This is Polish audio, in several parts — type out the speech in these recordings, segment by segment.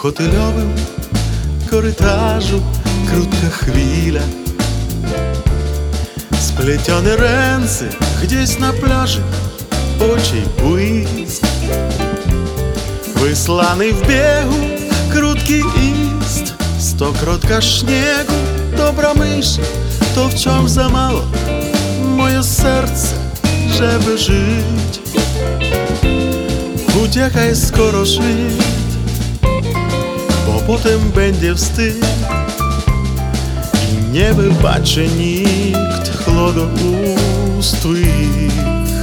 hotelowym korytarzu krótka chwila. Splecione ręce gdzieś na plaży, oczy błysk. Wyslany w biegu krótki list, stokrotka śniegu. Dobra myśl, to wciąż za mało. Moje serce, żeby żyć. Uciekaj skoro świt, bo potem będzie wstyd i nie wybaczy nikt chłodu ust twych.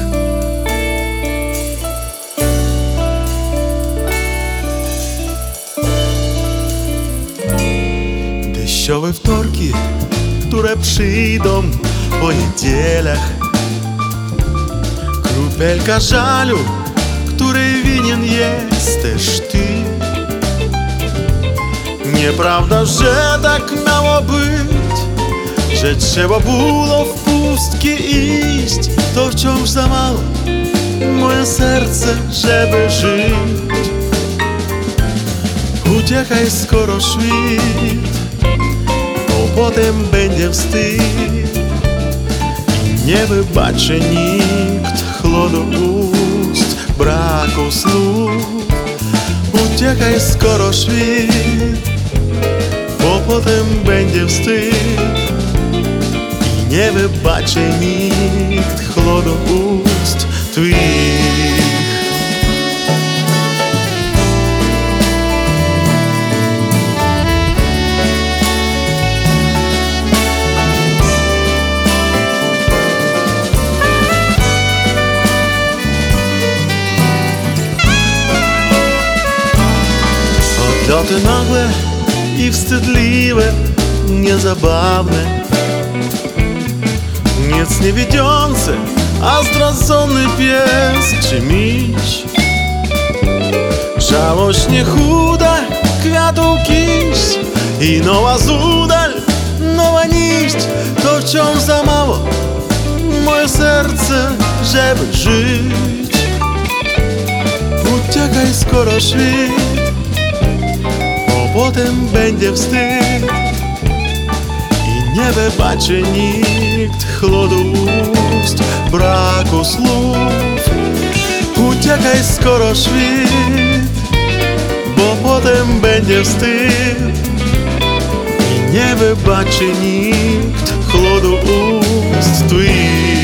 Deszczowe wtorki, które przyjdą po niedzielach, kropelka żalu, której winien jesteś ty. Nieprawda, że tak miało być, że trzeba było w pustki iść. To wciąż za mało, moje serce, żeby żyć. Uciekaj skoro świt, bo potem będzie wstyd i nie wybaczy nikt chłodu ust, braku słów. Uciekaj skoro świt, bo potem będzie wstyd i nie wybaczy nikt chłodu ust twych. Odloty nagłe i wstydliwe, niezabawne, nic nie wiedzący, a zdradzony pies czy miś. Żałośnie chuda kwiatu kiść i nowa zudal, nowa niść. To wciąż za mało, moje serce, żeby żyć. Uciekaj skoro świt, potem będzie wstyd i nie wybaczy nikt chłodu ust, braku słów. Uciekaj skoro świt, bo potem będzie wstyd i nie wybaczy nikt chłodu ust twych.